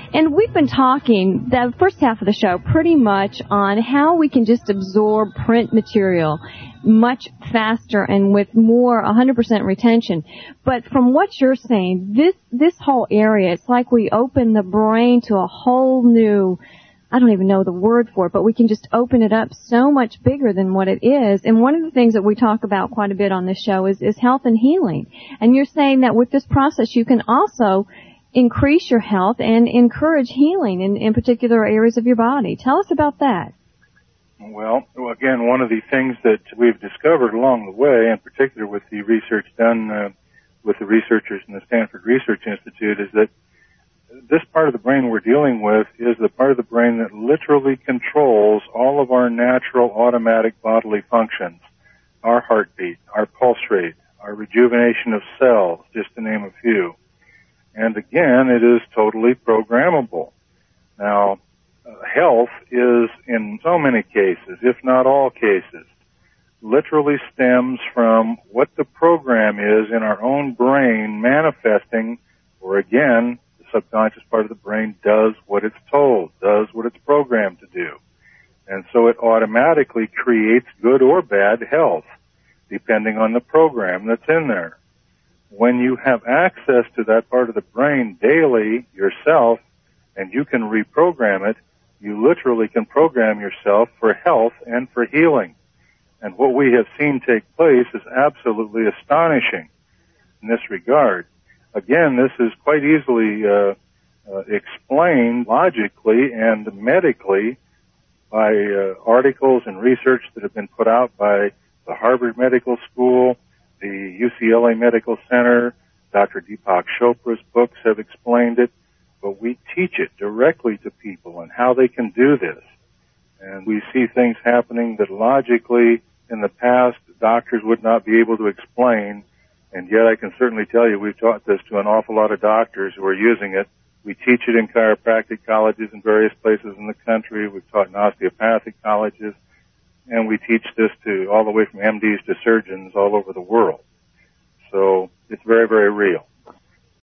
And we've been talking the first half of the show pretty much on how we can just absorb print material much faster and with more 100% retention. But from what you're saying, this whole area, it's like we open the brain to a whole new, I don't even know the word for it, but we can just open it up so much bigger than what it is. And one of the things that we talk about quite a bit on this show is health and healing. And you're saying that with this process, you can also increase your health and encourage healing in particular areas of your body. Tell us about that. Well, again, one of the things that we've discovered along the way, in particular with the research done with the researchers in the Stanford Research Institute, is that this part of the brain we're dealing with is the part of the brain that literally controls all of our natural automatic bodily functions, our heartbeat, our pulse rate, our rejuvenation of cells, just to name a few. And again, it is totally programmable. Now, health is, in so many cases, if not all cases, literally stems from what the program is in our own brain manifesting, or again, the subconscious part of the brain does what it's told, does what it's programmed to do. And so it automatically creates good or bad health, depending on the program that's in there. When you have access to that part of the brain daily yourself, and you can reprogram it, you literally can program yourself for health and for healing. And what we have seen take place is absolutely astonishing in this regard. Again, this is quite easily explained logically and medically by articles and research that have been put out by the Harvard Medical School, the UCLA Medical Center. Dr. Deepak Chopra's books have explained it. But we teach it directly to people and how they can do this. And we see things happening that logically in the past doctors would not be able to explain. And yet I can certainly tell you we've taught this to an awful lot of doctors who are using it. We teach it in chiropractic colleges in various places in the country. We've taught in osteopathic colleges. And we teach this to all the way from MDs to surgeons all over the world. So it's very, very real.